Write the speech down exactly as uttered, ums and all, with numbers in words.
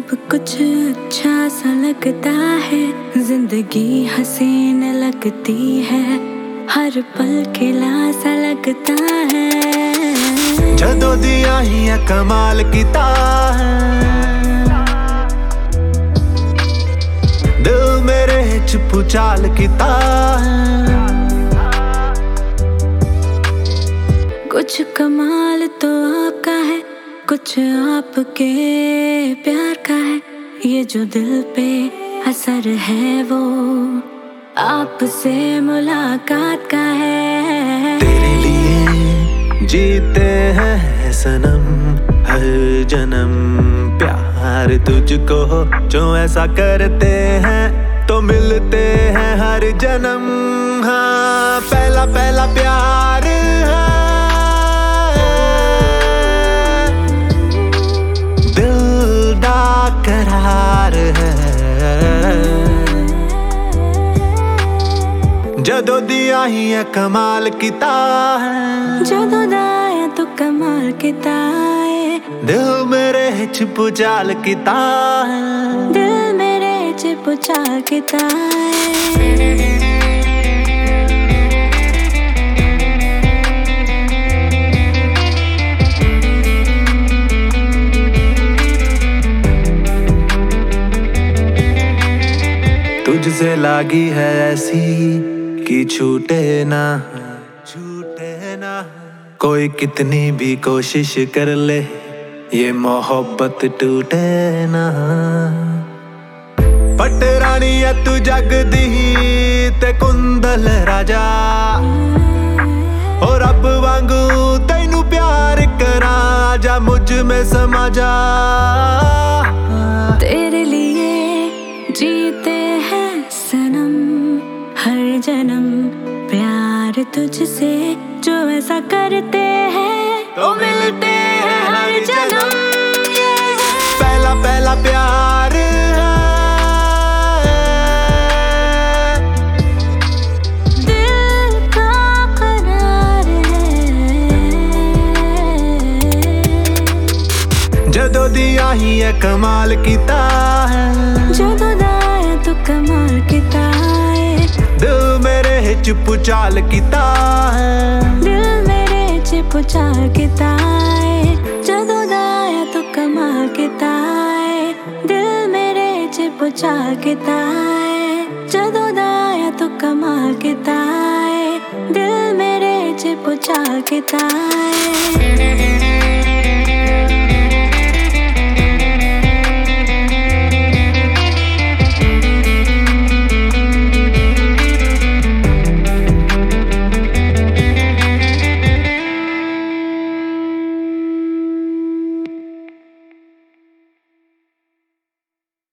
सब कुछ अच्छा सा लगता है, जिंदगी हसीन लगती है, हर पल खिला सा लगता है। जदों दिया ही है कमाल किता है, दिल मेरे च भूचाल किता है। कुछ कमाल तो आपका है, कुछ आपके प्यार का है, ये जो दिल पे असर है वो आपसे मुलाकात का है। तेरे लिए जीते हैं सनम हर जन्म, प्यार तुझको जो ऐसा करते हैं तो मिलते हैं हर जन्म। हाँ पहला पहला प्यार है, दिल दा करार है। जदों दिया ही है कमाल किता है, जदों दाया तो कमाल किता है, दिल मेरे च भूचाल किता है, दिल मेरे च भूचाल किता है। तुझसे लागी है ऐसी कि छूटे ना छूटे ना, कोई कितनी भी कोशिश कर ले ये मोहब्बत टूटे ना। पटरानी है तू जग दी ते कुंदल राजा, और अब वांगू तैनू प्यार करा जा, मुझ में समा जा। तेरे लिए जीते हैं सनम हर जन्म, प्यार तुझसे जो ऐसा करते हैं तो मिलते हैं हर जन्म। पहला पहला प्यार है, दिल का करार है। जदों दिया ही है कमाल किता है, जदों दाया तो कमाल किता है, दिल मेरे च भूचाल किता है, दिल मेरे च भूचाल किता है। जदों दाया तो कमाल किता है, दिल मेरे च भूचाल किता है, जदों दाया तो कमाल किता है, दिल मेरे च भूचाल किता है।